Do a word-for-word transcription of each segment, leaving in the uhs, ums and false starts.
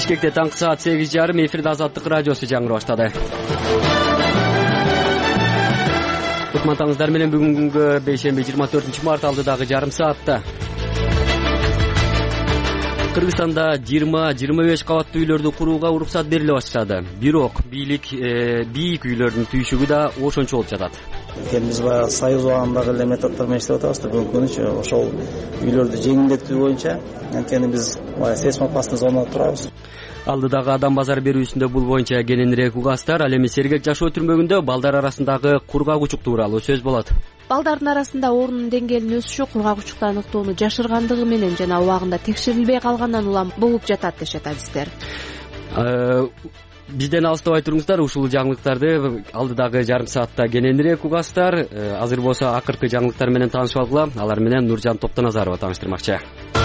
Бишкекте таңкы саат сегиз жарым эфирде Азаттык радиосу жаңырып баштады. Кутмантаңыздар менен бүгүнгү бейшемби жыйырма төртүнчү март алдыдагы жарым саатта Кыргызстанда жыйырма жыйырма беш кабаттуу үйлөрдү курууга уруксат бериле баштады. Бирок бийлик бийик үйлөрдүн түйшүгү да ошончо болуп жатат. Биз баягы союз убагындагы эле методдор менен иштеп атабыз да. Бүгүнкү күнүчө ошол үйлөрдү жеңилдетүү боюнча анткени биз сейсмопасный зонада турабыз. Алдыдагы адам базар берүүсүндө бул боюнча кененирээк угастар, ал эми сергек жашоо түрмөгүндө балдар арасындагы кургагучук тууралуу сөз болот. Балдардын арасында оорунун деңгээлинин өсүшү кургагучукту аныктоону жашыргандыгы менен жана убагында текшерилбей калгандан улам болуп жатат дешет адистер. Бизден алыстабай туруңуздар, ушул жаңылыктарды алдыдагы жарым саатта кененирээк угастар. Азыр болсо акыркы жаңылыктар менен таанышып алгыла. Алар менен Нуржан Топтоназарова тааныштырмакчы.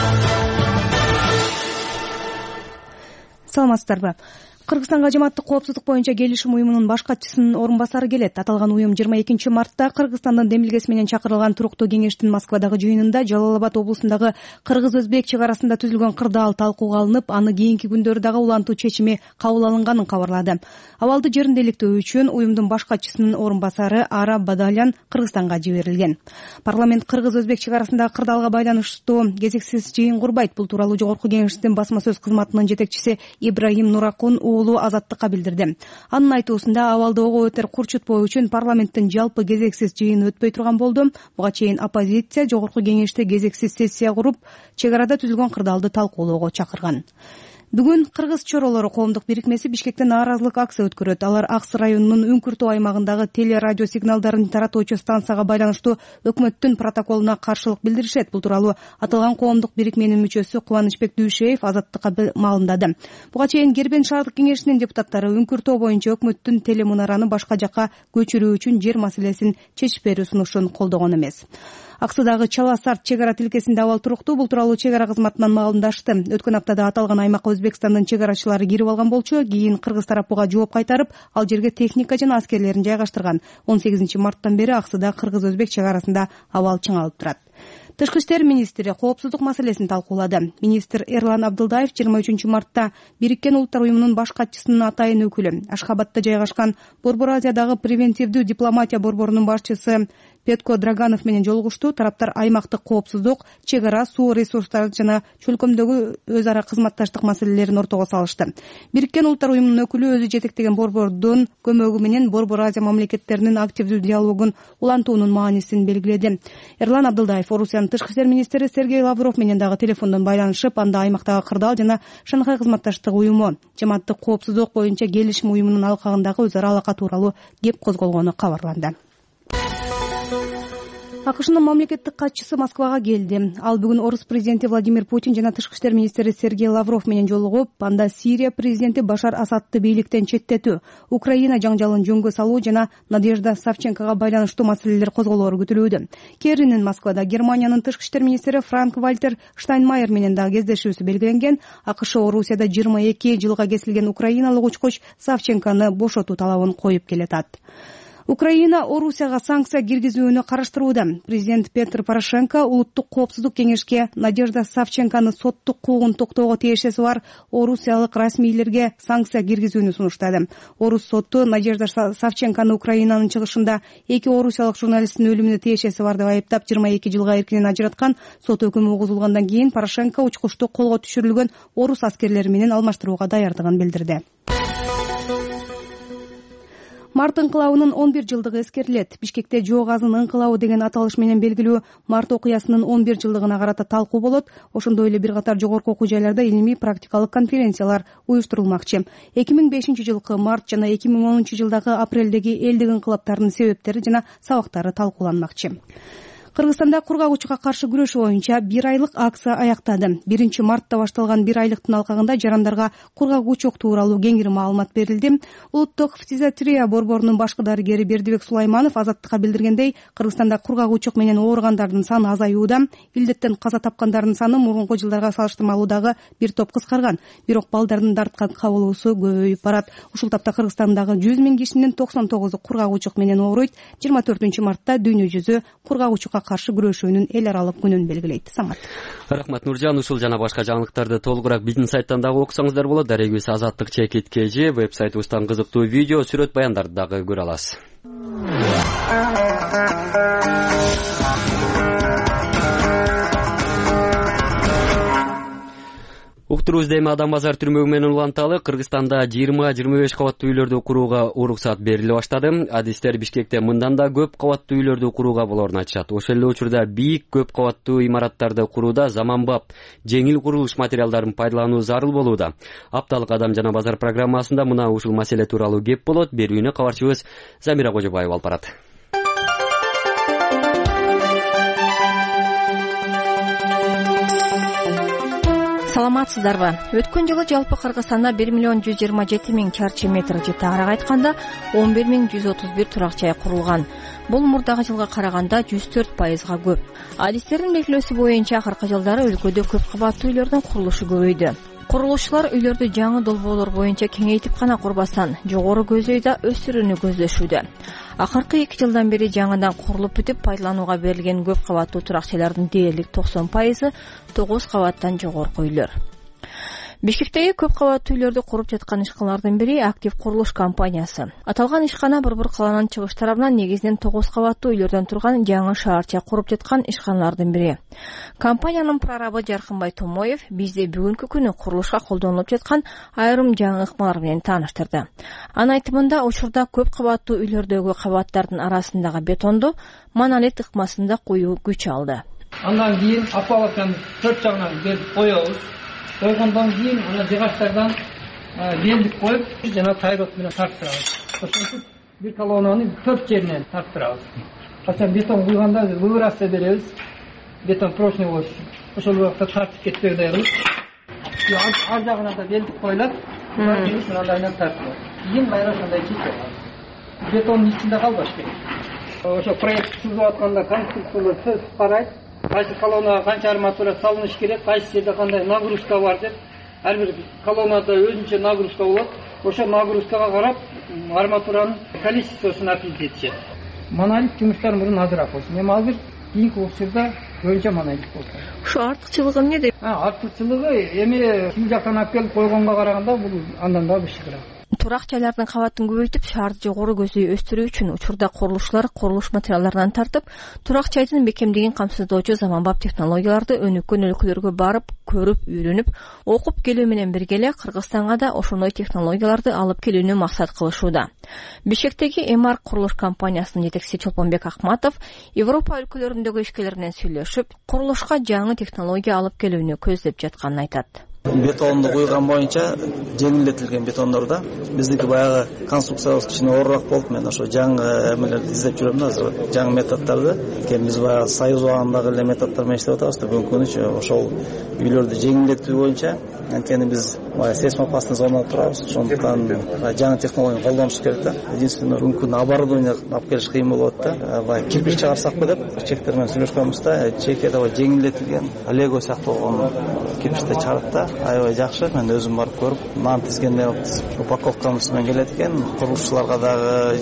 Саламатсыздарбы? Кыргызстанга жамааттык коопсуздук боюнча келишим уюмунун баш катчысынын орун басары келет. Аталган уюм жыйырма экинчи мартта Кыргызстандын демилгеси менен чакырылган туруктуу кеңештин Москвадагы жыйынында Жалал Абад облусундагы кыргыз-өзбек чек арасында түзүлгөн кырдаал талкууга алынып, аны кийинки күндөрү дагы улантуу чечими кабыл алынганын кабарлады. Абалды жеринде иликтөө үчүн уюмдун баш катчысынын орун басары Ара Бадалян Кыргызстанга жиберилген. Парламент кыргыз-өзбек чек арасындагы кырдаалга байланыштуу кезексиз жыйын курбайт. Бул тууралуу жогорку кеңештин басма сөз кызматынын жетекчиси Ибрагим Нуракун уулу Азаттыкка билдирди. Анын айтуусунда абалды ого өтөр курчутпоо үчүн парламенттин жалпы кезексиз жыйыны өтпөй турган болду. Буга чейин оппозиция жогорку кеңеште кезексиз сессия куруп, чек арада түзүлгөн кырдаалды талкуулоого чакырган. Бүгүн Кыргыз чоролору коомдук бирикмеси Бишкекте нааразылык акция өткөрөт. Алар Аксы районунун Үңкүртөө аймагындагы телерадио сигналдарын таратуучу станцияга байланыштуу өкмөттүн протоколуна каршылык билдиришет. Бул тууралуу аталган коомдук бирикменин мүчөсү Кубанычбек Дүйшеев Азаттыкка маалымдады. Буга чейин Кербен шаардык кеңешинин депутаттары Үңкүртөө боюнча өкмөттүн телемунараны башка жакка көчүрүү үчүн жер маселесин чечип берүү сунушун колдогон эмес. Аксыдагы Чала Сарт чек ара тилкесинде абал туруктуу. Бул тууралуу чек ара кызматынан маалымдашты. Өткөн аптада аталган аймакка Өзбекстандын чек арачылары кирип алган болчу. Кийин кыргыз тарап буга жооп кайтарып, ал жерге техника жана аскерлерин жайгаштырган. он сегизинчи марттан бери Аксыда кыргыз-өзбек чек арасында абал чыңалып турат. Тышкы иштер министри коопсуздук маселесин талкуулады. Министр Эрлан Абдылдаев жыйырма үчүнчү мартта Бириккен Улуттар уюмунун баш катчысынын атайын өкүлү, Ашхабадта жайгашкан Борбор Азиядагы превентивдүү дипломатия борборунун башчысы Петко Драганов менен жолугушту. Тараптар аймактык коопсуздук, чек ара, суу ресурстары жана чөлкөмдөгү өз ара кызматташтык маселелерин ортого салышты. Бириккен Улуттар уюмунун өкүлү өзү жетектеген борбордун көмөгү менен Борбор Азия мамлекеттеринин активдүү диалогун улантуунун маанисин белгиледи. Эрлан Абдылдаев Орусиянын тышкы иштер министри Сергей Лавров менен дагы телефондон байланышып, анда аймактагы кырдаал жана Шанхай кызматташтык уюму жамааттык коопсуздук боюнча келишим уюмунун алкагындагы өз ара алака тууралуу кеп козголгону кабарланды. АКШнын мамлекеттик катчысы Москвага келди. Ал бүгүн Орус президенти Владимир Путин жана тышкы иштер министри Сергей Лавров менен жолугуп, анда Сирия президенти Башар Асадты бийликтен четтетүү, Украина жаңжалын жөнгө салуу жана Надежда Савченкога байланыштуу маселелер козголоору күтүлүүдө. Керринин Москвада Германиянын тышкы иштер министри Франк Вальтер Штайнмайер менен дагы кездешүүсү белгиленген. АКШ Орусияда жыйырма эки жылга кесилген украиналык учкуч Савченканы бошотуу талабын коюп келатат. Украина Орусияга санкция киргизүүнү караштырууда. Президент Петр Порошенко улуттук коопсуздук кеңешке Надежда Савченканы соттук куугун токтоого тиешеси бар орусиялык расмийлерге санкция киргизүүнү сунуштады. Орус соту Надежда Савченканы Украинанын чыгышында эки орусиялык журналисттин өлүмүнө тиешеси бар деп айыптап, жыйырма эки жылга эркинен ажыраткан. Сот өкүмү угузулгандан кийин Порошенко учкучту колго түшүрүлгөн орус аскерлери менен алмаштырууга даярдыгын билдирди. Март ыңкылабынын он бир жылдыгы эскерилет. Бишкекте Жоо газынын ыңкылабы деген аталыш менен белгилүү март окуясынын он бир жылдыгына карата талкуу болот. Ошондой эле бир катар жогорку окуу жайларда илимий практикалык конференциялар уюштурулмакчы. эки миң бешинчи жылкы март жана эки миң онунчу жылдагы апрелдеги элдик ыңкылаптардын себептери жана сабактары талкууланмакчы. Кыргызстанда кургагучукка каршы күрөшүү боюнча бир айлык акция аяктады. биринчи мартта башталган бир айлыктын алкагында жарандарга кургагучук тууралуу кеңири маалымат берилди. Улуттук фтизиатрия борборунун башкы дарыгери Бердибек Сулайманов Азаттыкка билдиргендей, Кыргызстанда кургагучук менен ооругандардын саны азаюуда. Илдеттен каза тапкандардын саны мурунку жылдарга салыштырмалуу дагы бир топ кыскарган. Бирок балдардын дарткан кабылуусу көбөйүп барат. Ушул тапта Кыргызстандагы жүз миң кишинин токсон тогузу кургагучук менен ооруйт. жыйырма төртүнчү мартта дүйнө жүзү кургагучукка каршы күрөшүүнүн эл аралык күнүн белгилейт. Самат. Рахмат Нуржан. Ушул жана башка жаңылыктарды толугураак биздин сайттан дагы окусаңыздар болот. Дарегибиз Азаттык чекит кж веб-сайтыбыздан кызыктуу видео, сүрөт баяндарды дагы көрө аласыз. Уктурубузда эми Адам базар түрмөгү менен уланталы. Кыргызстанда жыйырма жыйырма беш кабаттуу үйлөрдү курууга уруксат бериле баштады. Адистер Бишкекте мындан да көп кабаттуу үйлөрдү курууга болоорун айтышат. Ошол эле учурда бийик көп кабаттуу имараттарды курууда заманбап жеңил курулуш материалдарын пайдалануу зарыл болууда. Апталык Адам жана базар программасында мына ушул маселе тууралуу кеп болот. Берүүнү кабарчыбыз Замира Кожобаева алып барат. Саламатсыздарбы? Өткөн жылы жалпы Кыргызстанда бир миллион жүз жыйырма жети миң чарчы метр же тагыраак айтканда он бир миң жүз отуз бир турак жай курулган. Бул мурдагы жылга караганда жүз төрт пайызга көп. Адистердин белгилөөсү боюнча акыркы жылдары өлкөдө көп кабаттуу үйлөрдүн курулушу көбөйдү. Курулушчулар үйлөрдү жаңы долбоолор боюнча кеңейтип гана курбастан, жогору көзөйдө өстүрүүнү көздөшүүдө. Акыркы эки жылдан бери жаңыдан курулуп бүтүп пайдаланууга берилген көп кабаттуу турак жайлардын дээрлик токсон пайызы тогуз кабаттан жогорку үйлөр. Бишкектеги көп кабаттуу үйлөрдү куруп жаткан ишканалардын бири Актив курулуш компаниясы. Аталган ишкана Борбор калаанын чыгыш тарабынан негизинен тогуз кабаттуу үйлөрдөн турган жаңы шаарча куруп жаткан ишканалардын бири. Компаниянын прорабы Жаркынбай Томоев бизди бүгүнкү күнү курулушка колдонулуп жаткан айрым жаңы ыкмалар менен тааныштырды. Анын айтымында, учурда көп кабаттуу үйлөрдөгү кабаттардын арасындагы бетонду монолит ыкмасында куюу күч алды. Андан кийин апалаканы төрт жагынан берип коебуз. Койгондон кийин ана жыгачтардан белдик коюп, жана тайрот менен тарттырабыз. Ошентип бир колоннаны төрт жеринен тарттырабыз. Качан бетон куйганда выбрасты беребиз. Бетон прочный болуш үчүн. Ошол убакта тартып кетпегидей кылып, ар жагына да белдик коюлат. Мындай тартылат. Кийин майра ошондой чечет. Бетондун ичинде калбаш керек. Ошо проект түзүп атканда конструкциялар сөз карайт. Кайсы колоннага канча арматура салыныш керек, кайсы жерде кандай нагрузка бар деп, ар бир колоннада өзүнчө нагрузка болот. Ошо нагрузкага карап арматуранын количествосун определитет. Монолит жумуштар мурун азыраак болчу. Эми азыр кийинки учурда көбүнчө монолит болду. Ушу артыкчылыгы эмнеде? Артыкчылыгы эми ким жактан алып келип койгонго караганда бул андан да бышыгыраак. Турак жайлардын кабатын көбөйтүп, шаарды жогору көздөй өстүрүү үчүн учурда курулушчулар курулуш материалдарынан тартып, турак жайдын бекемдигин камсыздоочу заманбап технологияларды өнүккөн өлкөлөргө барып, көрүп, үйрөнүп, окуп келүү менен бирге эле Кыргызстанга да ошондой технологияларды алып келүүнү максат кылышууда. Бишкектеги Эмар курулуш компаниясынын жетекчиси Чолпонбек Акматов Европа өлкөлөрүндөгү ишкерлер менен сүйлөшүп, курулушка жаңы технология алып келүүнү көздөп жатканын айтат. Бетонду куйган боюнча жеңилдетилген бетондорда биздики баягы конструкциябыз кичине оорураак болуп, мен ошо жаңы эмелерди издеп жүрөм да, азыр жаңы методдорду. Эми биз баягы Союз убагындагы эле методдор менен иштеп атабыз да. Бүгүнкү күнү ошол үйлөрдү жеңилдетүү боюнча анткени биз баягы сейсмопастный зонада турабыз. Ошондуктан жаңы технологияны колдонуш керек да. Единственное, бүгүнкү күнү оборудование алып келиш кыйын болот да. Баягы кирпич чыгарсакпы деп чектер менен сүйлөшкөнбүз да. Чекеде баягы жеңилдетилген лего сыяктуу болгон кирпичти чыгарат да. Аябай жакшы. Мен өзүм барып көрүп, нан тизгенде упаковкамыз менен келет экен. Курулушчуларга дагы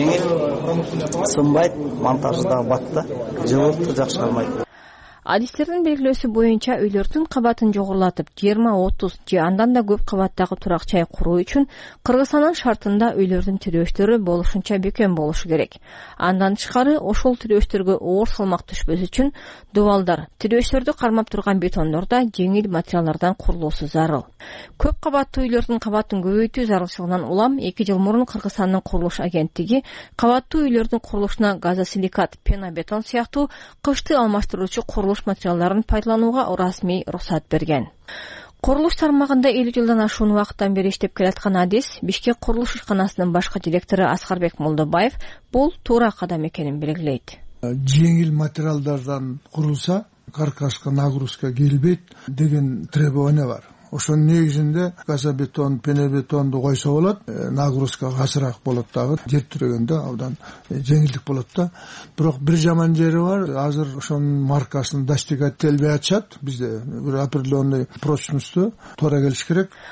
жеңил, сынбайт, монтажы дагы батта, жылытты, жакшы кармайт. Адистердин белгилөөсү боюнча үйлөрдүн кабатын жогорулатып жыйырма отуз же андан да көп кабаттагы турак жай куруу үчүн Кыргызстандын шартында үйлөрдүн тирөөчтөрү болушунча бекем болушу керек. Андан тышкары ошол тирөөчтөргө оор салмак түшпөс үчүн дубалдар, тирөөчтөрдү кармап турган бетондордо жеңил материалдардан курулуусу зарыл. Көп кабаттуу үйлөрдүн кабатын көбөйтүү зарылчылыгынан улам эки жыл мурун Кыргызстандын курулуш агенттиги кабаттуу үйлөрдүн курулушуна газосиликат, пенобетон сыяктуу кышты алмаштыруучу курулуш материалдарын пайдаланууга расмий уруксат берген. Курулуш тармагында элүү жылдан ашуун убакыттан бери иштеп келаткан адис Бишкек курулуш ишканасынын башкы директору Аскарбек Молдобаев бул туура кадам экенин белгилейт. Жеңил материалдардан курулса, каркашка нагрузка келбейт деген требование бар. Ошонун негизинде газобетон, пенобетонду койсо болот, нагрузка азыраак болот дагы, жер тирөгөндө абдан жеңилдик болот да. Бирок бир жаман жери бар, азыр ошонун маркасын достигать этилбей атышат. Бизде бир определенный прочностью туура келиш керек.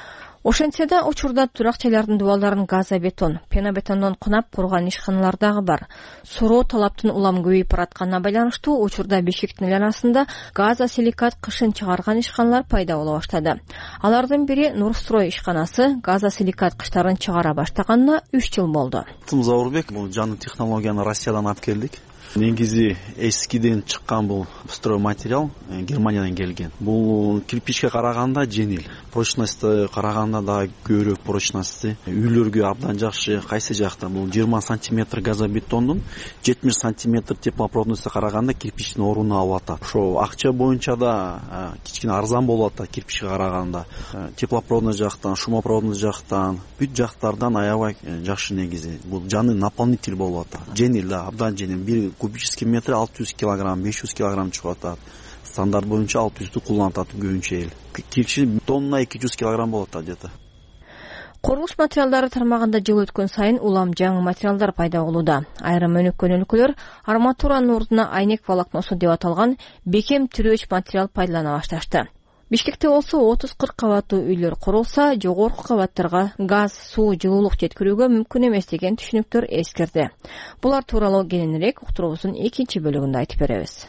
Ошентсе да учурда турак жайлардын дубалдарын газобетон, пенобетондон кунап курган ишканалар дагы бар. Суроо талаптын улам көбөйүп баратканына байланыштуу учурда Бишкектин айланасында газосиликат кышын чыгарган ишканалар пайда боло баштады. Алардын бири Нурстрой ишканасы газосиликат кыштарын чыгара баштаганына үч жыл болду. Заурбек, бул жаңы технологияны Россиядан алып келдик. Негизи эскиден чыккан бул строй материал Германиядан келген. Бул кирпичке караганда жеңил, прочности караганда да көбүрөөк прочности. Үйлөргө абдан жакшы. Кайсы жакта бул жыйырма сантиметр газобетондун жетимиш сантиметр теплопроводностуна караганда кирпичтин ордуна алып атат. Ошо акча боюнча да кичине арзан болуп атат кирпичке караганда. Теплопроводный жактан, шумопроводный жактан, бүт жактардан аябай жакшы негизи. Бул жаңы наполнитель болуп атат. Жеңил да, абдан жеңил. Бир кубический метр алты жүз килограмм, беш жүз килограмм чыгып атат. Стандарт боюнча алты жүздү кулланат көбүнчө эл. Кирпичи тонна эки жүз килограмм болот где-то. Курулуш материалдары тармагында жыл өткөн сайын улам жаңы материалдар пайда болууда. Айрым өнүккөн өлкөлөр арматуранын ордуна айнек волокносу деп аталган бекем тирөөч материал пайдалана башташты. Бишкекте болсо отуз кырк кабаттуу үйлөр курулса, жогорку кабаттарга газ, суу, жылуулук жеткирүүгө мүмкүн эмес деген түшүнүктөр эскерди. Булар тууралуу кененирээк уктуруубуздун экинчи бөлүгүндө айтып беребиз.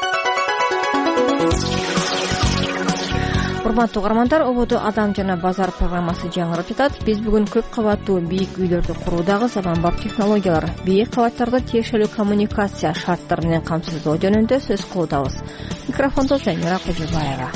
Урматтуу угармандар, ободо Адам жана базар программасы жаңырып жатат. Биз бүгүн көп кабаттуу бийик үйлөрдү куруудагы заманбап технологиялар, бийик кабаттарды тиешелүү коммуникация шарттары менен камсыздоо жөнүндө сөз кылуудабыз. Микрофондо Замира Кожубаева.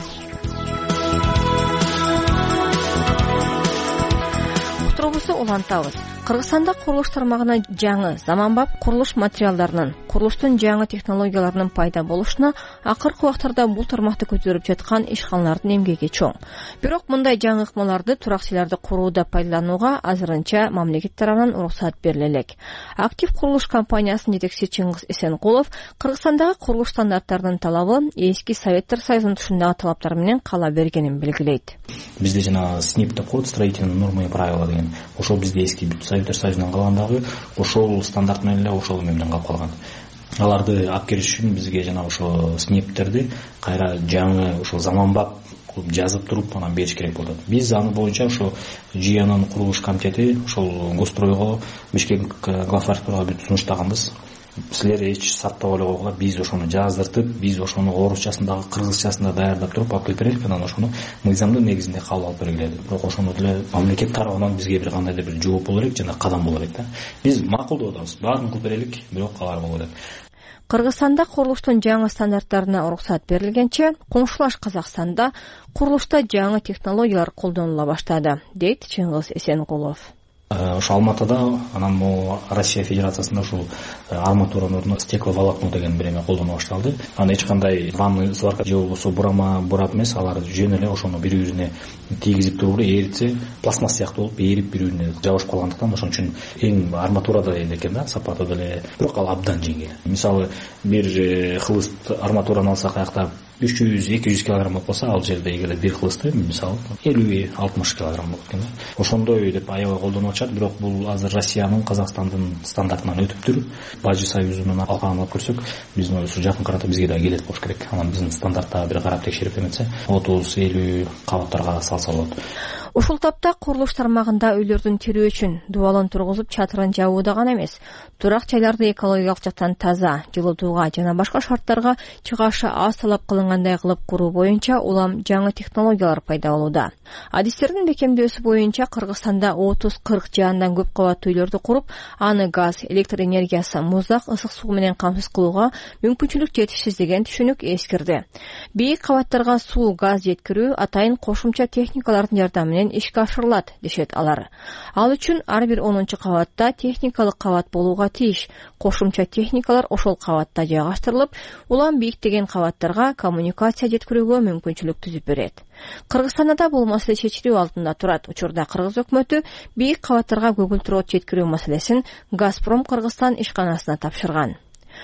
Уктуруубузду улантабыз. Кыргызстанда курулуш тармагына жаңы заманбап курулуш материалдарынын, курулуштун жаңы технологияларынын пайда болушуна акыркы убактарда бул тармакты көтөрүп жаткан ишканалардын эмгеги чоң. Бирок мындай жаңы ыкмаларды турак жайларды курууда пайдаланууга азырынча мамлекет тарабынан уруксат бериле элек. Актив курулуш компаниясынын жетекчиси Чыңгыз Эсенкулов Кыргызстандагы курулуш стандарттарынын талабы эски Советтер Союзунун тушундагы талаптар менен кала бергенин белгилейт. Бизде жана СНИП деп коет, строительные нормы и правила деген. Ошол бизде эски Советтер Союзунан калгандагы ошол стандарт менен эле ошол эме менен калып калган. Аларды алып келиш үчүн бизге жана ошо СНИПтерди кайра жаңы ошол заманбап кылып жазып туруп анан бериш керек болот. Биз аны боюнча ошо ЖИАнын курулуш комитети ошол Гостройго, Бишкек главврачтарга бүт сунуштаганбыз. Силер эч саттап эле биз ошону жаздыртып, биз ошону орусчасындагы, кыргызчасында даярдап туруп алып келип берели, анан ошону мыйзамдын негизинде кабыл алып бергиле. Бирок ошону деле мамлекет тарабынан бизге бир кандайдыр бир жооп боло элек жана кадам боло элек да. Биз макулдоп атабыз, баарын кылып берелик, бирок алар боло элек. Кыргызстанда курулуштун жаңы стандарттарына уруксат берилгенче, коңшулаш Казакстанда курулушта жаңы технологиялар колдонула баштады, дейт Чыңгыз Эсенкулов. Ошо Алматыда, анан могу Россия Федерациясында ушул арматуранын ордуна стекловолокно деген бир эме колдоно башталды. Анан эч кандай ванный сварка же болбосо бурама бурап эмес, алар жөн эле ошону бири-бирине тийгизип туруп эле эритсе, пластмасс сыяктуу болуп эрип бири-бирине жабышып калгандыктан ошон үчүн эң арматурада эле экен да, сапаты деле, бирок ал абдан жеңил. Мисалы, бир хлыст арматураны алсак аякта үч жүз эки жүз килограмм болуп калса, ал жерде эгерде бир хлысты мисалы элүү алтымыш килограмм болот экен да. Ошондой деп аябай колдонуп атышат, бирок бул азыр Россиянын, Казакстандын стандартынан өтүптүр. Бажы союзунун алкагын алып көрсөк, биздин ушу жакын карата бизге да келет болуш керек. Анан биздин стандартта бир карап текшерип эметсе, отуз элүү кабаттарга салса болот. Ушул тапта курулуш тармагында үйлөрдүн тирөөчүн, дубалын тургузуп чатырын жабууда гана эмес, турак жайларды экологиялык жактан таза, жылытууга жана башка шарттарга чыгашы аз талап кылынгандай кылып куруу боюнча улам жаңы технологиялар пайда болууда. Адистердин бекемдөөсү боюнча Кыргызстанда отуз кырк же андан көп кабаттуу үйлөрдү куруп, аны газ, электр энергиясы, муздак ысык суу менен камсыз кылууга мүмкүнчүлүк жетишсиз деген түшүнүк эскирди. Бийик кабаттарга суу, газ жеткирүү атайын кошумча техникалардын жардамы менен ишке ашырылат, дешет алар. Ал үчүн ар бир онунчу кабатта техникалык кабат болууга тийиш. Кошумча техникалар ошол кабатта жайгаштырылып, улам бийиктеген кабаттарга коммуникация жеткирүүгө мүмкүнчүлүк түзүп берет. Кыргызстанда да бул маселе чечилүү алдында турат. Учурда Кыргыз өкмөтү бийик кабаттарга көгүлтүрөт жеткирүү маселесин Газпром Кыргызстан ишканасына тапшырган.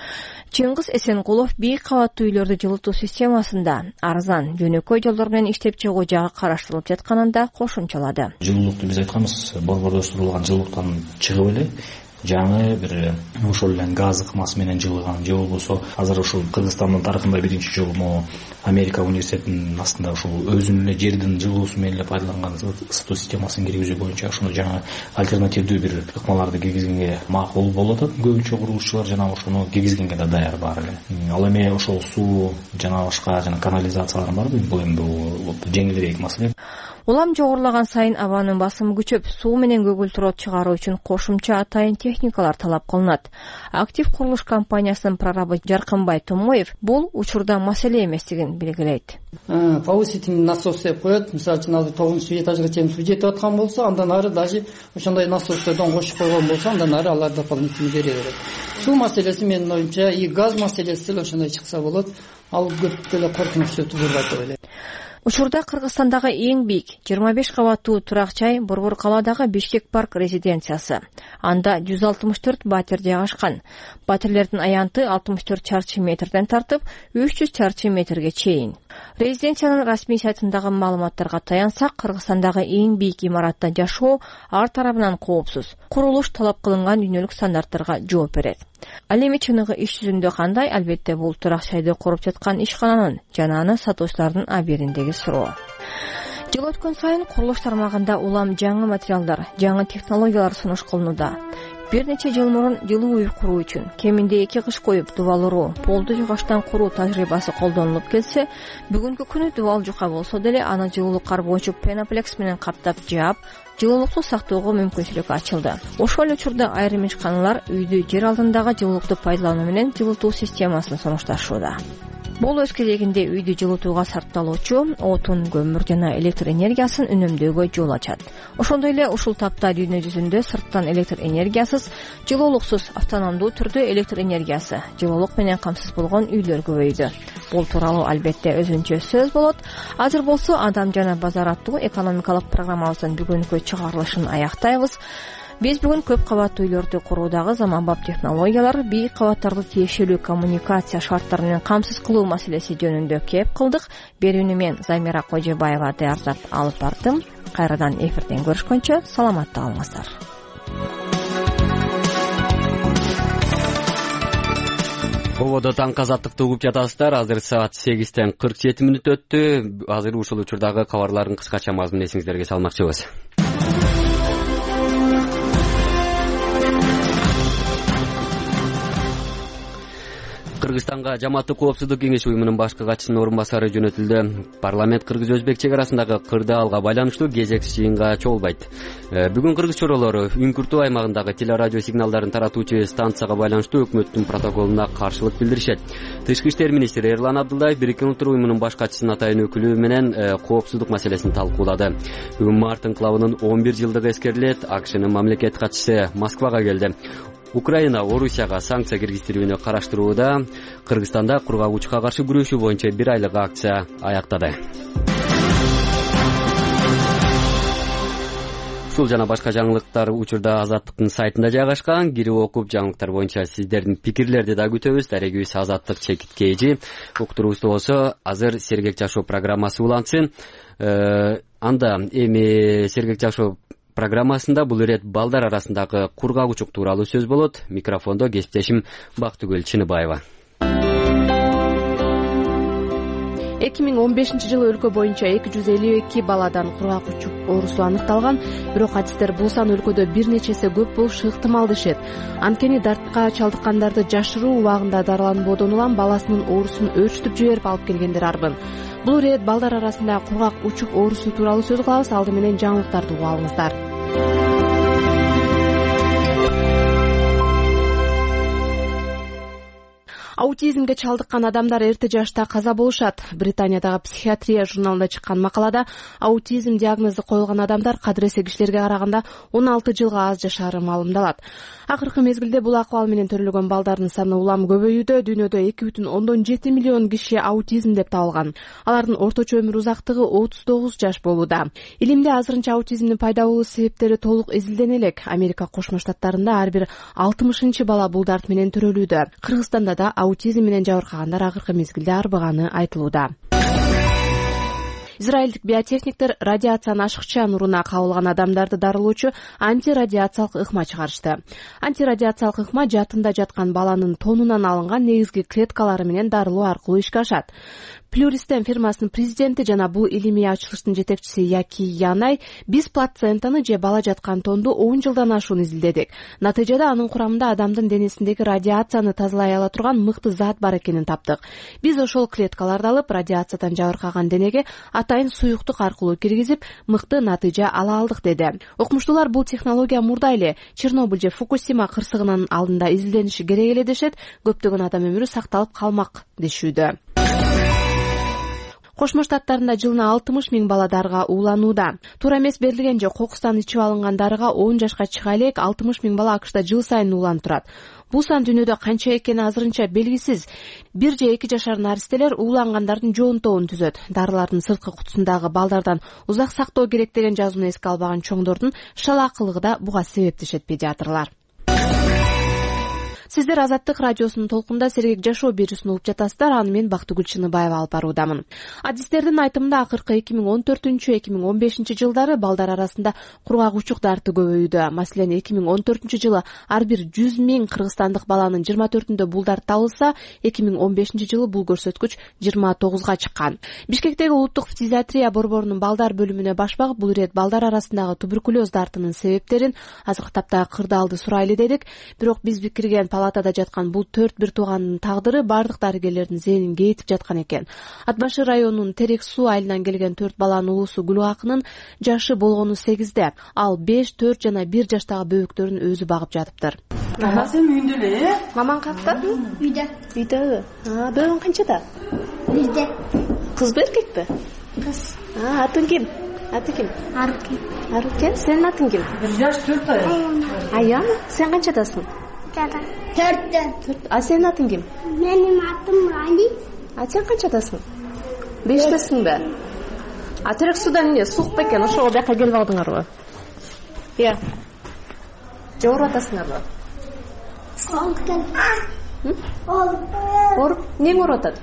Чыңгыз Эсенкулов бийик кабаттуу үйлөрдү жылытуу системасында арзан, жөнөкөй жолдор менен иштеп чыгуу жагы караштырылып жатканын да кошумчалады. Жылуулукту биз айтканбыз, борбордоштурулган жылуулуктан чыгып эле жаңы бир ошол эле газ ыкмасы менен жылыган же болбосо азыр ушул Кыргызстандын тарыхында биринчи жолу могу Америка университетинин астында ушул өзүнүн эле жердин жылуусу менен эле пайдаланган ысытуу системасын киргизүү боюнча ушуну жаңы альтернативдүү бир ыкмаларды киргизгенге макул болуп атат көбүнчө курулушчулар, жана ошону киргизгенге да даяр баары эле. Ал эми ошол суу жана башка жана канализациялар барбы, бул эми бул жеңилирээк маселе. Улам жогорулаган сайын абанын басымы күчөп, суу менен көгүлтүрөт чыгаруу үчүн кошумча атайын техникалар талап кылынат. Актив курулуш компаниясынын прорабы Жаркынбай Томоев бул учурда маселе эместигин белгилейт. Повысительный насос деп коет. Мисалы үчүн азыр тогузунчу этажга чейин суу жетип аткан болсо, андан ары даже ошондой насостордон кошуп койгон болсо, андан ары алар дополнительно бере берет. Суу маселеси менин оюмча и газ маселеси деле ошондой чыкса болот. Ал көп деле коркунучтуу туудурбайт деп ойлойм. Учурда Кыргызстандагы эң бийик жыйырма беш кабаттуу турак жай Борбор калаадагы Бишкек парк резиденциясы. Анда жүз алтымыш төрт батир жайгашкан. Батирлердин аянты алтымыш төрт чарчы метрден тартып үч жүз чарчы метрге чейин. Резиденциянын расмий сайтындагы маалыматтарга таянсак, Кыргызстандагы эң бийик имаратта жашоо ар тарабынан коопсуз. Курулуш талап кылынган дүйнөлүк стандарттарга жооп берет. Ал эми чыныгы иш жүзүндө кандай? Албетте бул турак жайды куруп жаткан ишкананын жана аны сатуучулардын абериндеги суроо. Жыл өткөн сайын курулуш тармагында улам жаңы материалдар, жаңы технологиялар сунуш кылынууда. Бир нече жыл мурун жылуу үй куруу үчүн кеминде эки кыш коюп дубалыруу, полду жугачтан куруу тажрыйбасы колдонулуп келсе, бүгүнкү күнү дубал жука болсо деле аны жылуулук кар боюнча пеноплекс менен каптап жаап, жылуулукту сактоого мүмкүнчүлүк ачылды. Ошол учурда айрым ишканалар үйдү жер алдындагы жылуулукту пайдалануу менен жылытуу системасын сунушташууда. Бул өз кезегинде үйдү жылытууга сарпталуучу отун, көмүр жана электр энергиясын үнөмдөөгө жол ачат. Ошондой эле ушул тапта дүйнө жүзүндө сырттан электр энергиясыз, жылуулуксуз автономдуу түрдө электр энергиясы, жылуулук менен камсыз болгон үйлөр көбөйдү. Бул тууралуу албетте өзүнчө сөз болот. Азыр болсо Адам жана базар аттуу экономикалык программабыздын бүгүнкү чыгарылышын аяктайбыз. Биз бүгүн көп кабаттуу үйлөрдү куруудагы заманбап технологиялар, бийик кабаттарды тиешелүү коммуникация шарттары менен камсыз кылуу маселеси жөнүндө кеп кылдык. Берүүнү мен Замира Кожобаева даярдап алып бардым. Кайрадан эфирден көрүшкөнчө саламатта калыңыздар. Ободо таңкы азаттыкты угуп жатасыздар. Азыр саат сегизден кырк жети мүнөт өттү. Азыр ушул учурдагы кабарлардын кыскача мазмунун эсиңиздерге салмакчыбыз. Кыргызстанга Жамааттык коопсуздук кеңеши уюмунун башкы катчысынын орун басары жөнөтүлдү. Парламент кыргыз-өзбек чек арасындагы кырдаалга байланыштуу кезекси жыйынга чогулбайт. Бүгүн кыргыз чоролору Үңкүртүү аймагындагы телерадио сигналдарын таратуучу станцияга байланыштуу өкмөттүн протоколуна каршылык билдиришет. Тышкы иштер министри Эрлан Абдулдаев Бириккен Улуттар уюмунун баш катчысынын атайын өкүлү менен коопсуздук маселесин талкуулады. Бүгүн март инкылабынын он бир жылдыгы эскерилет. АКШнын мамлекет катчысы Москвага келди. Украина Орусияга санкция киргизтирүүнү караштырууда. Кыргызстанда кургагучка каршы күрөшүү боюнча бир айлык акция аяктады. Ушул жана башка жаңылыктар учурда Азаттыктын сайтында жайгашкан. Кирип окуп жаңылыктар боюнча сиздердин пикирлерди да күтөбүз. Дарегибиз Азаттык чекит кейжи. Уктуруубузда болсо азыр сергек жашоо программасы улансын. Анда эми сергек жашоо программасында бул ирет балдар арасындагы кургагучук тууралуу сөз болот. Микрофондо кесиптешим Бактыгүл Чыныбаева. эки миң он бешинчи жылы өлкө боюнча эки жүз элүү эки баладан кургагучук оорусу аныкталган. Бирок адистер бул сан өлкөдө бир нечеси көп болушу ыктымал дешет. Анткени дартка чалдыккандарды жашыруу убагында дарыланбоодон улам баласынын оорусун өөрчүтүп жиберип алып келгендер арбын. Бул ирет балдар арасында кургак учук оорусу тууралуу сөз кылабыз. Алды менен жаңылыктарды угуп алыңыздар. Аутизмге чалдыккан адамдар эрте жашта каза болушат. Британиядагы психиатрия журналында чыккан макалада аутизм диагнозу коюлган адамдар кадыресе кишилерге караганда он алты жылга аз жашаары маалымдалат. Акыркы мезгилде бул акыбал менен төрөлгөн балдардын саны улам көбөйүүдө. Дүйнөдө эки бүтүн ондон жети миллион киши аутизм деп табылган. Алардын орточо өмүр узактыгы отуз тогуз жаш болууда. Илимде азырынча аутизмдин пайда болуу себептери толук изилдене элек. Америка Кошмо Штаттарында ар бир алтымышынчы бала бул дарт менен төрөлүүдө. Кыргызстанда да аутизм менен жабыркагандар акыркы мезгилде арбыганы айтылууда. Израилдик биотехниктер радиациянын ашыкча нуруна кабылган адамдарды дарылоочу антирадиациялык ыкма чыгарышты. Антирадиациялык ыкма жатында жаткан баланын тонунан алынган негизги клеткалары менен дарылоо аркылуу ишке ашат. Плюристем фирмасынын президенти жана бул илимий ачылыштын жетекчиси Яки Янай биз плацентаны же бала жаткан тонду он жылдан ашуун изилдедик. Натыйжада анын курамында адамдын денесиндеги радиацияны тазалай ала турган мыкты зат бар экенин таптык. Биз ошол клеткаларды алып радиациядан жабыркаган денеге атайын суюктук аркылуу киргизип мыкты натыйжа ала алдык деди. Окумуштуулар бул технология мурда эле Чернобыль же Фукусима кырсыгынын алдында изилдениши керек эле дешет. Көптөгөн адам өмүрү сакталып калмак дешүүдө. Кошмо Штаттарында жылына алтымыш миң бала дарыга ууланууда. Туура эмес берилген же кокустан ичип алынган дарыга он жашка чыга элек алтымыш миң бала АКШда жыл сайын ууланып турат. Бул сан дүйнөдө канча экени азырынча белгисиз. Бир же эки жашар наристелер уулангандардын жоонтогун түзөт. Дарылардын сырткы кутусундагы балдардан узак сактоо керек деген жазууну эске албаган чоңдордун шалаакылыгы да буга себеп дешет педиатрлар. Сиздер Азаттык радиосунун толкунда сергек жашоо берүүсүн угуп жатасыздар. Аны мен Бактыгүл Чыныбаева алып баруудамын. Адистердин айтымында акыркы эки миң он төртүнчү эки миң он бешинчи жылдары балдар арасында кургак дарты көбөйүүдө. Маселен, эки миң он төртүнчү жылы ар бир жүз миң кыргызстандык баланын жыйырма төртүндө бул дарт табылса, эки миң он бешинчи жылы бул көрсөткүч жыйырма тогузга чыккан. Бишкектеги улуттук фтизиатрия борборунун балдар бөлүмүнө баш багып, бул ирет балдар арасындагы туберкулез дартынын себептерин азыркы тапта кырдаалды сурайлы дедик. Бирок биз бикирген палатада жаткан бул төрт бир туугандын тагдыры бардык дарыгерлердин зээнин кейитип жаткан экен. Ат башы районунун Терек суу айылынан келген төрт баланын уулусу Гүлгакынын жашы болгону сегизде. Ал беш, төрт жана бир жаштагы бөбөктөрүн өзү багып жатыптыр. Мамасы үйүндө эле? Мамаң каякта? Үйдө. Үйдө. А, бөбөң канчада? Бирде. Кызбы, эркекпи? Кыз. А, атың ким? Аты ким? Арукен. Арукен, сенин атың ким? бир жаш төрт ай. Аян, сен канчадасың? Төрттө. А сенин атың ким? Менин атым Али. А сен канчадасың? Бештесиңби? А Терек суудан эмне суук бекен? Ошого бияка келип алдыңарбы? Ия. Же ооруп атасыңарбы? Ооруп келдим. Ооруп. Ооруп? Эмнең ооруп атат?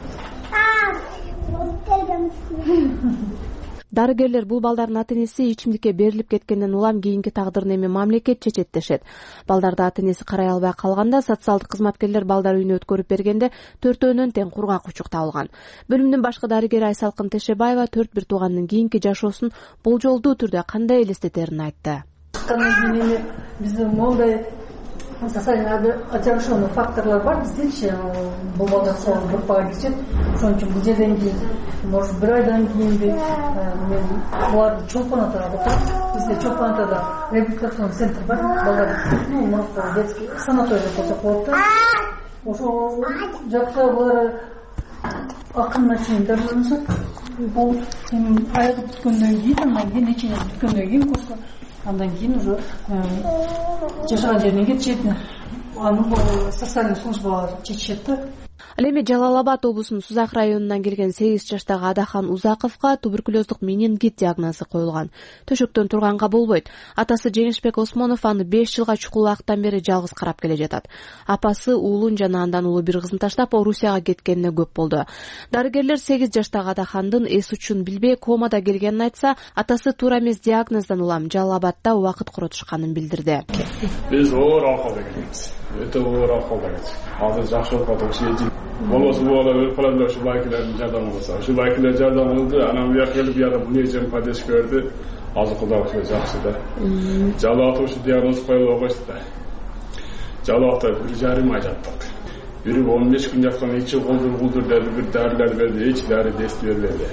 Ооруп келдим. Дарыгерлер бул балдардын ата-энеси ичимдикке берилип кеткенден улам кийинки тагдырын эми мамлекет чечет дешет. Балдарды ата-энеси карай албай калганда социалдык кызматкерлер балдар үйүнө өткөрүп бергенде төртөөнөн тең кургак учук табылган. Бөлүмдүн башкы дарыгери Айсалкын Тешебаева төрт бир туугандын кийинки жашоосун болжолдуу түрдө кандай элестетерин айтты. Биздин мондай социальный отягченный факторлар бар биздечи, бул балдар соң группага киришет. Ошон үчүн бул жерден кийин, может, бир айдан кийин мен буларды чолпон атага батат. Бизде чолпон атада реабилитацион центр бар. Балдар, ну, мурда детский санаторий болсо болот да. Ошо жакта булар акырына чейин дарыланышат. Бул айыгып бүткөндөн кийин, андан кийин нече бүткөндөн кийин курска, андан кийин уже жашаган жерине кетишет. Аны социальный службалар чечишет да. Ал эми Жалал Абад облусунун Сузак районунан келген сегиз жаштагы Адахан Узаковго туберкулездук менингит диагнозу коюлган. Төшөктөн турганга болбойт. Атасы Жеңишбек Осмонов аны беш жылга чукул убакыттан бери жалгыз карап келе жатат. Апасы уулун жана андан улуу бир кызын таштап Орусияга кеткенине көп болду. Дарыгерлер сегиз жаштагы Адахандын эс учун билбей комада келгенин айтса, атасы туура эмес диагноздан улам Жалал Абадда убакыт коротушканын билдирди. Биз оор акылда келебиз. Өтө оор акылда келебиз. Азыр жакшы болуп атат. Болосу бала өлүп калганда ушу байкелердин жардамы болсо, ушу байкелер жардам кылды, анан бияка келип бияка мунежем поддержка берди. Азыр Кудай ошо жакшы да. Жалаат ушу диагноз коюлуп койсу да. Жалаатта бир жарым ай жаттык. Бири он беш күн жаткан, ичи колдур колдур деди, бир дарылар берди, эч дары дести бербеди.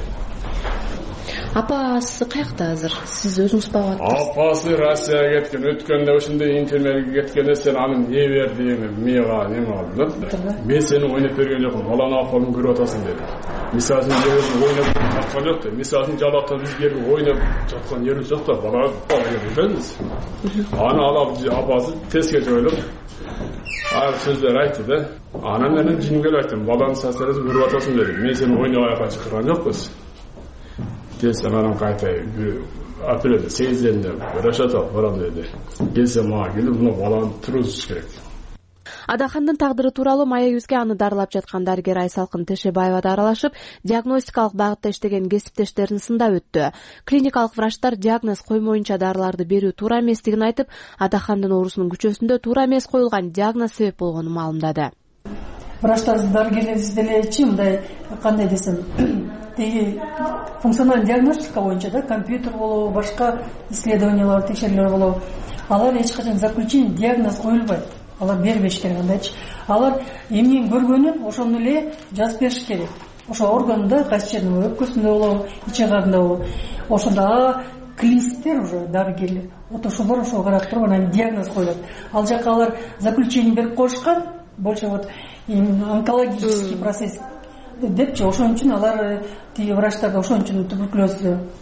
Апасы каякта азыр? Сиз өзүңүз багып атасыз. Апасы Россияга кеткен. Өткөндө ушундай интернетке кеткенде сен аны эмне бердиң, мага неме алдың? Мен сени ойноп берген жокмун. Баланын акыбалын көрүп атасың деди. Мисалы үчүн ойноп жаткан жок да. Мисалы үчүн жалакта биз берип ойноп жаткан жерибиз жок да. Бала билбейбиз. Аны алып апасы теске жоюлуп ар сөздөр айтты да. Анан менен жингелеп айттым. Баланын сасырып көрүп атасың деди. Мен сени ойнобай чакырган жокпуз. Келсем анан кайта апрелде сегизденде рашата барам деди. Келсем мага келип, мына баланы тургузуш керек. Адахандын тагдыры тууралуу маегибизге аны дарылап жаткан дарыгер Айсалкын Тешебаева да аралашып, диагностикалык багытта иштеген кесиптештерин сындап өттү. Клиникалык врачтар диагноз коймоюнча дарыларды берүү туура эместигин айтып, Адахандын оорусунун күчөсүндө туура эмес коюлган диагноз себеп болгонун маалымдады. Врачтар, дарыгерлерибиз делечи мындай кандай десем, теги функциональный диагностика боюнча да компьютер болобу, башка исследованиялар, текшерүүлөр болобу, алар эч качан заключение диагноз коюлбайт. Алар бербеш керек андайчы. Алар эмнени көргөнүн ошону эле жазып бериш керек. Ошо органда кайсы жерде өпкөсүндө болобу, ичи карында болобу. Ошондо клиниктер уже дарыгерлер. Вот ошолор ошо карап туруп анан диагноз коюлат. Ал жака алар заключение берип коюшкан, больше вот онкологический процесс депчи, ошон үчүн алар тиги врачтар ошон үчүн туберкулез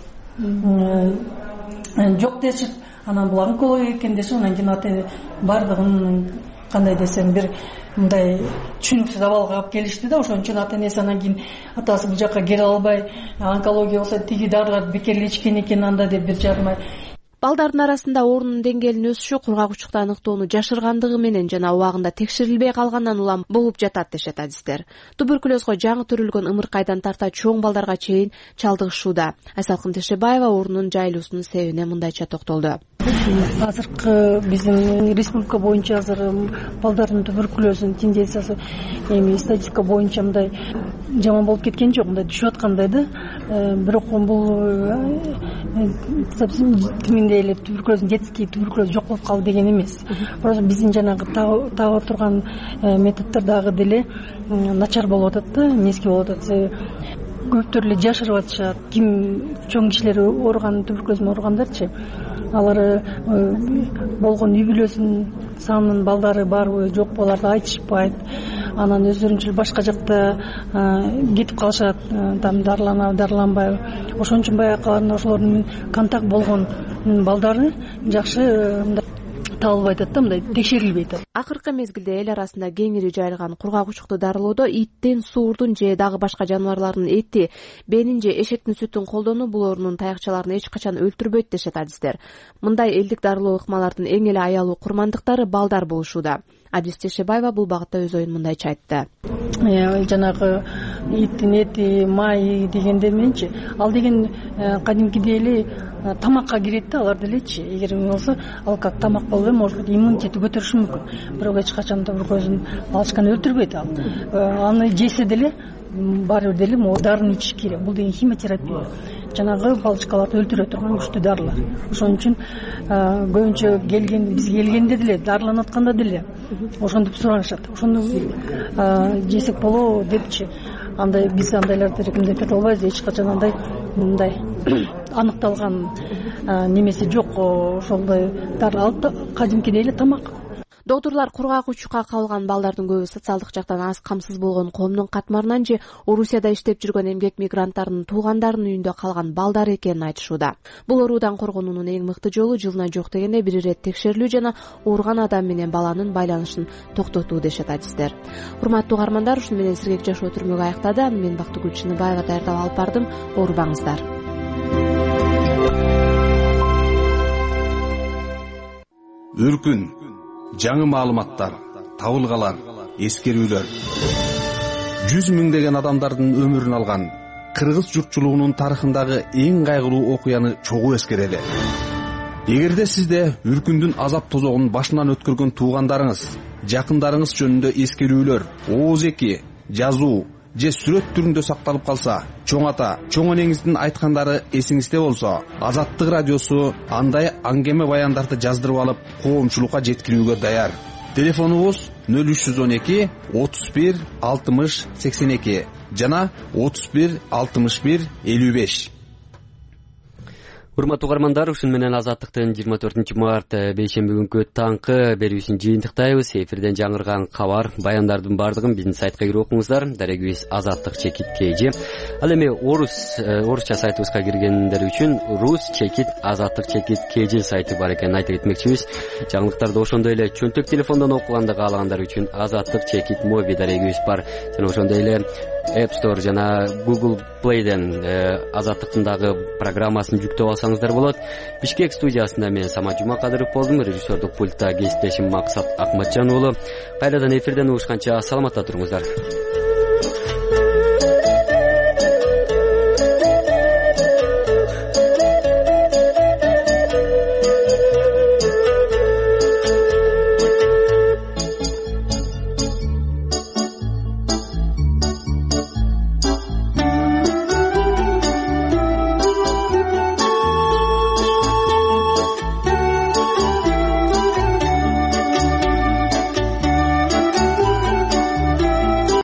жок дешип, анан бул онкология экен дешип, анан кийин аты бардыгын кандай десем бир мындай түшүнүксүз абалга алып келишти да, ошон үчүн ата энеси анан кийин атасы бул жака келе албай, онкология болсо тиги дарыларды бекер эле ичкен экен анда деп бир жарым ай. Балдардын арасында оорунун деңгээлинин өсүшү кургак аныктоону жашыргандыгы менен жана убагында текшерилбей калгандан улам болуп жатат дешет адистер. Туберкулезго жаңы төрүлгөн ымыркайдан тарта чоң балдарга чейин чалдыгышууда. Айсалкын Тешебаева оорунун жайылуусунун себебине мындайча токтолду. Азыркы биздин республика боюнча азыр балдардын туберкулезүнүн тенденциясы эми статистика боюнча мындай жаман болуп кеткен жок, мындай түшүп аткандай да. Бирок бул тиминдей эле туберкулез, детский туберкулез жок болуп калды деген эмес. Просто биздин жанагы таап турган методдор дагы деле начар болуп атат да, эмески болуп атат. Көптөр эле жашырып атышат. Ким чоң кишилер ооруган, туберкулез менен ооругандарчы, алар болгон үй бүлөсүнүн санынын балдары барбы, жокпу, аларды айтышпайт. Анан өздөрүнчө башка жакта кетип калышат, там дарыланабы, дарыланбайбы. Ошон үчүн баягы калган ошолордун контакт болгон балдары жакшы табылбай атат да, мындай текшерилбей атат. Акыркы мезгилде эл арасында кеңири жайылган кургак учукту дарылоодо иттин, суурдун же дагы башка жаныбарлардын эти, бенин же эшектин сүтүн колдонуу бул оорунун таякчаларын эч качан өлтүрбөйт дешет адистер. Мындай элдик дарылоо ыкмалардын эң эле аялуу курмандыктары балдар болушууда. Адис Тешебаева бул багытта өз оюн мындайча айтты. Жанагы иттин эти, май дегенде менчи, ал деген кадимкидей эле тамакка кирет да, алар делечи. Эгер болсо, ал как тамак болбой, может быть, иммунитети көтөрүшү мүмкүн. Бирок эч качан туберкулезин балчыканы өлтүрбөйт ал. Аны жесе деле баары бир деле могу дарыны ичиш керек. Бул деген химиотерапия. Жанагы балчыкаларды өлтүрө турган күчтүү дарылар. Ошон үчүн көбүнчө келген, биз келгенде деле дарыланып атканда деле ошондуп сурашат. Ошону жесек болобу депчи. Андай биз андайларды рекомендация ете албайбыз. Эч качан андай мындай аныкталган немеси жок. Ошондой дарыл кадимкидей эле тамак. Доктурлар кургак учукка калган балдардын көбү социалдык жактан аз камсыз болгон коомдун катмарынан же Орусияда иштеп жүргөн эмгек мигранттарынын туугандарынын үйүндө калган балдар экенин айтышууда. Бул оорудан коргонуунун эң мыкты жолу жылына жок дегенде бир ирет текшерилүү жана ооруган адам менен баланын байланышын токтотуу дешет адистер. Урматтуу угармандар, ушуну менен сиргек жашоо түрмөгү аяктады. Аны мен Бактыгүл Чыныбаева даярдап алып бардым. Оорубаңыздар. Үркүн, жаңы маалыматтар, табылгалар, эскерүүлөр. Жүз миңдеген адамдардын өмүрүн алган кыргыз журтчулугунун тарыхындагы эң кайгылуу окуяны чогуу эскерели. Эгерде сизде үркүндүн азап тозогун башынан өткөргөн туугандарыңыз, жакындарыңыз жөнүндө эскерүүлөр, ооз-эки, жазуу же сүрөт түрүндө сакталып калса, чоң ата, чоң энеңиздин айткандары эсиңизде болсо, Азаттык радиосу андай аңгеме баяндарды жаздырып алып, коомчулукка жеткирүүгө даяр. Телефонубуз нөл үч жүз он эки отуз бир алтымыш сексен эки жана отуз бир алтымыш бир элүү беш. Урматтуу угармандар, ушун менен Азаттыктын жыйырма төртүнчү март бейшемби күнкү таңкы берүүсүн жыйынтыктайбыз. Эфирден жаңырган кабар, баяндардын бардыгын биздин сайтка кирип окуңуздар. Дарегибиз Азаттык чекит kg. Ал эми орус орусча сайтыбызга киргендер үчүн рус чекит азаттык чекит kg сайты бар экенин айтып кетмекчибиз. Жаңылыктарды ошондой эле чөнтөк телефондон окуганды каалагандар үчүн Азаттык чекит моби дарегибиз бар. Жана ошондой эле App Store жана Google Play'ден Азаттыктын дагы программасын жүктөп алсаңыздар болот. Бишкек студиясында мен Самат Жумакадыров болдум, режиссердук пультта кесиптешим Максат Акматжан уулу. Кайрадан эфирден угушканча саламатта туруңуздар.